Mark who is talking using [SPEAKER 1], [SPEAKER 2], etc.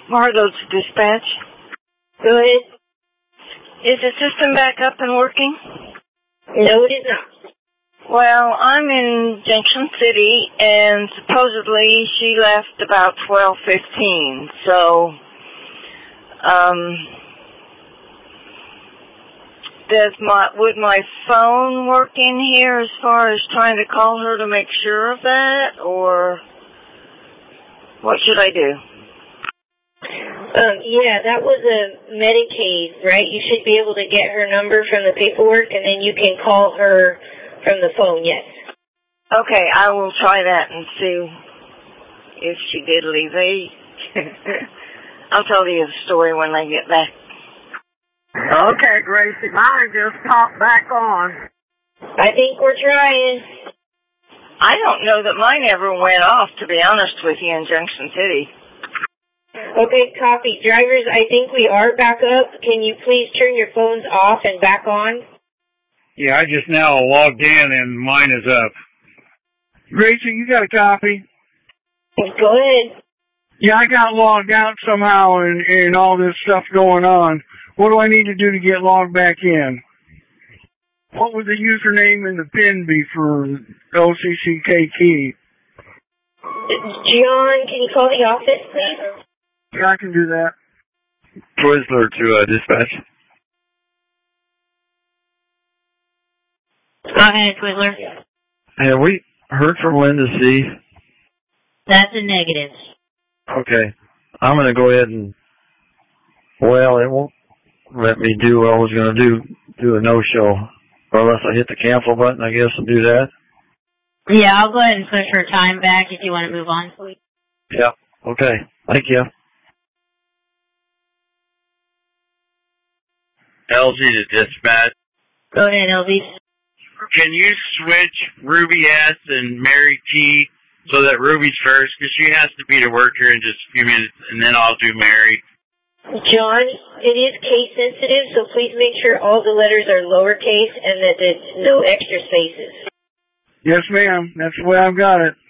[SPEAKER 1] Margot's dispatch.
[SPEAKER 2] Go ahead.
[SPEAKER 1] Is the system back up and working?
[SPEAKER 2] No, it is not.
[SPEAKER 1] Well, I'm in Junction City, and supposedly she left about 12:15. So, would my phone work in here as far as trying to call her to make sure of that, or what should I do?
[SPEAKER 2] Yeah, that was a Medicaid, right? You should be able to get her number from the paperwork, and then you can call her from the phone, yes.
[SPEAKER 1] Okay, I will try that and see if she did leave. I'll tell you the story when I get back.
[SPEAKER 3] Okay, Gracie, mine just popped back on.
[SPEAKER 2] I think we're trying.
[SPEAKER 1] I don't know that mine ever went off, to be honest with you, in Junction City.
[SPEAKER 2] Okay, copy. Drivers, I think we are back up. Can you please turn your phones off and back on?
[SPEAKER 4] Yeah, I just now logged in and mine is up. Gracie, you got a copy?
[SPEAKER 2] Go ahead.
[SPEAKER 4] Yeah, I got logged out somehow and all this stuff going on. What do I need to do to get logged back in? What would the username and the PIN be for LCCK key?
[SPEAKER 2] John, can you call the office, please?
[SPEAKER 4] Yeah, I can do that.
[SPEAKER 5] Twizzler to dispatch.
[SPEAKER 6] Go ahead, Twizzler.
[SPEAKER 5] Have we heard from Linda C?
[SPEAKER 6] That's a negative.
[SPEAKER 5] Okay. I'm going to go ahead and, well, it won't let me do what I was going to do a no-show. Or unless I hit the cancel button, I guess, and do that.
[SPEAKER 6] Yeah, I'll go ahead and push her time back if you want to move on.
[SPEAKER 5] Yeah. Okay. Thank you.
[SPEAKER 7] LZ to dispatch.
[SPEAKER 6] Go ahead, LZ.
[SPEAKER 7] Can you switch Ruby S and Mary T so that Ruby's first? Because she has to be to work here in just a few minutes, and then I'll do Mary.
[SPEAKER 2] John, it is case sensitive, so please make sure all the letters are lowercase and that there's no extra spaces.
[SPEAKER 4] Yes, ma'am. That's the way I've got it.